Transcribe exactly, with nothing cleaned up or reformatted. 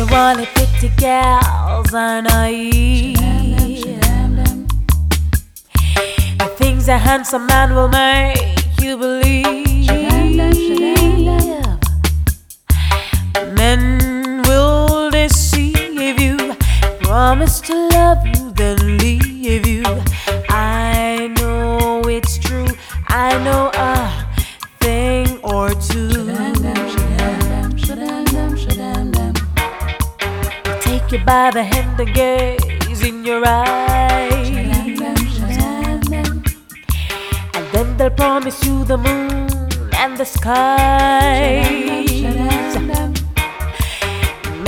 Usually pretty gals are naive. The things a handsome man will make you believe. Men will deceive you, promise to love you, then leave you. I know it's true, I know a thing or two. Take you by the hand and gaze in your eyes, and then they'll promise you the moon and the sky.